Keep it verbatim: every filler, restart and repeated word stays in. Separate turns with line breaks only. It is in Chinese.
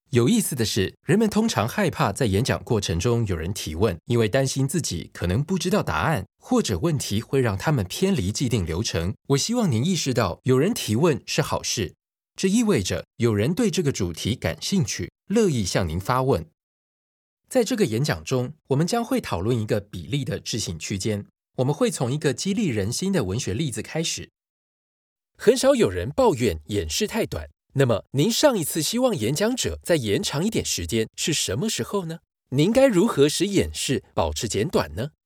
有意思的是，人们通常害怕在演讲过程中有人提问，因为担心自己可能不知道答案，或者问题会让他们偏离既定流程。我希望您意识到，有人提问是好事，这意味着有人对这个主题感兴趣，乐意向您发问。在这个演讲中，我们将会讨论一个比例的置信区间。我们会从一个激励人心的文学例子开始。
很少有人抱怨演示太短。那么，您上一次希望演讲者再延长一点时间是什么时候呢？您该如何使演示保持简短呢？